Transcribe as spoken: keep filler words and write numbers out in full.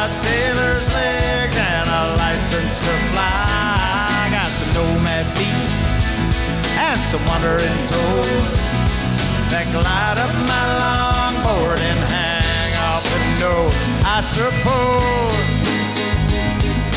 got sailor's legs and a license to fly. I got some nomad feet and some wandering toes that glide up my longboard and hang off the nose. I suppose